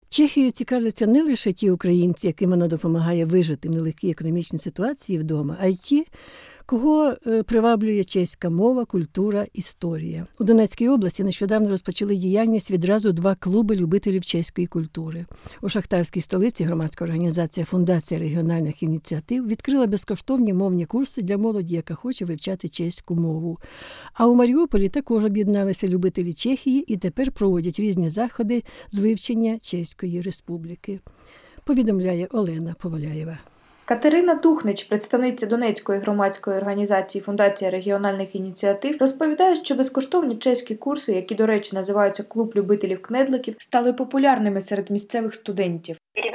Чехією цікавляться не лише ті українці, яким вона допомагає вижити в нелегкій економічній ситуації вдома, а й ті, кого приваблює чеська мова, культура, історія. У Донецькій області нещодавно розпочали діяльність відразу 2 клуби любителів чеської культури. У шахтарській столиці громадська організація «Фундація регіональних ініціатив» відкрила безкоштовні мовні курси для молоді, яка хоче вивчати чеську мову. А у Маріуполі також об'єдналися любителі Чехії і тепер проводять різні заходи з вивчення Чеської Республіки. Повідомляє Олена Поваляєва. Катерина Тухнич, представниця Донецької громадської організації «Фундація регіональних ініціатив», розповідає, що безкоштовні чеські курси, які, до речі, називаються «Клуб любителів кнедликів», стали популярними серед місцевих студентів.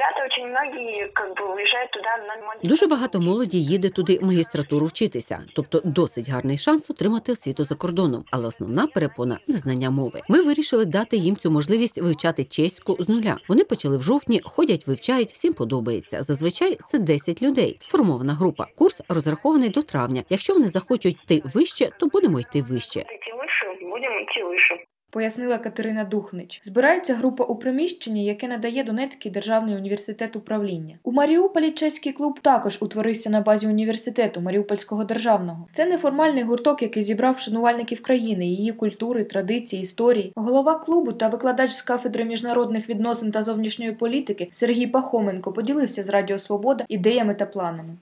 Дуже багато молоді їде туди магістратуру вчитися, тобто досить гарний шанс отримати освіту за кордоном, але основна перепона – незнання мови. Ми вирішили дати їм цю можливість вивчати чеську з нуля. Вони почали в жовтні, ходять, вивчають, всім подобається. Зазвичай це 10 людей, сформована група. Курс розрахований до травня. Якщо вони захочуть йти вище, то будемо йти вище. Пояснила Катерина Тухнич. Збирається група у приміщенні, яке надає Донецький державний університет управління. У Маріуполі чеський клуб також утворився на базі університету Маріупольського державного. Це неформальний гурток, який зібрав шанувальників країни, її культури, традицій, історії. Голова клубу та викладач з кафедри міжнародних відносин та зовнішньої політики Сергій Пахоменко поділився з Радіо Свобода ідеями та планами.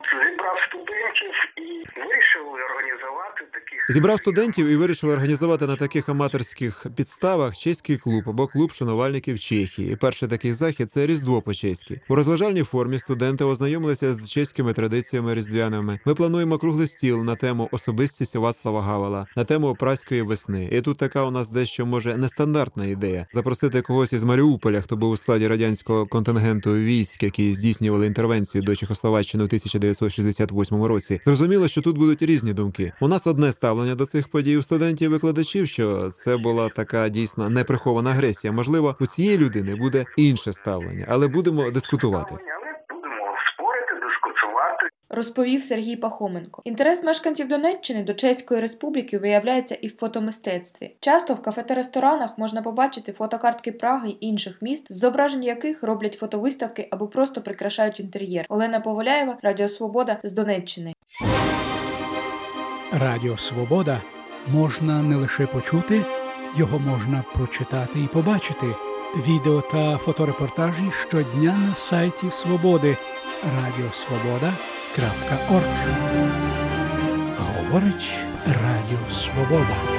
Зібрав студентів і вирішили організувати на таких аматорських підставах чеський клуб або клуб шанувальників Чехії. І перший такий захід – це Різдво по-чеськи. У розважальній формі студенти ознайомилися з чеськими традиціями різдвяними. Ми плануємо круглий стіл на тему «Особистість Вацлава Гавела», на тему «Праської весни». І тут така у нас дещо, може, нестандартна ідея – запросити когось із Маріуполя, хто був у складі радянського контингенту військ, які здійснювали інтервенцію до Чехословаччини у 1968 році. Зрозуміло, що тут будуть різні думки. У нас одне ставлення до цих подій у студентів і викладачів, що це була така дійсно неприхована агресія. Можливо, у цієї людини буде інше ставлення, але будемо дискутувати. Розповів Сергій Пахоменко. Інтерес мешканців Донеччини до Чеської Республіки виявляється і в фотомистецтві. Часто в кафе та ресторанах можна побачити фотокартки Праги й інших міст, з зображень яких роблять фотовиставки або просто прикрашають інтер'єр. Олена Поваляєва, Радіо Свобода з Донеччини. Радіо Свобода можна не лише почути, його можна прочитати і побачити. Відео та фоторепортажі щодня на сайті Свободи radiosvoboda.org. Говорить Радіо Свобода.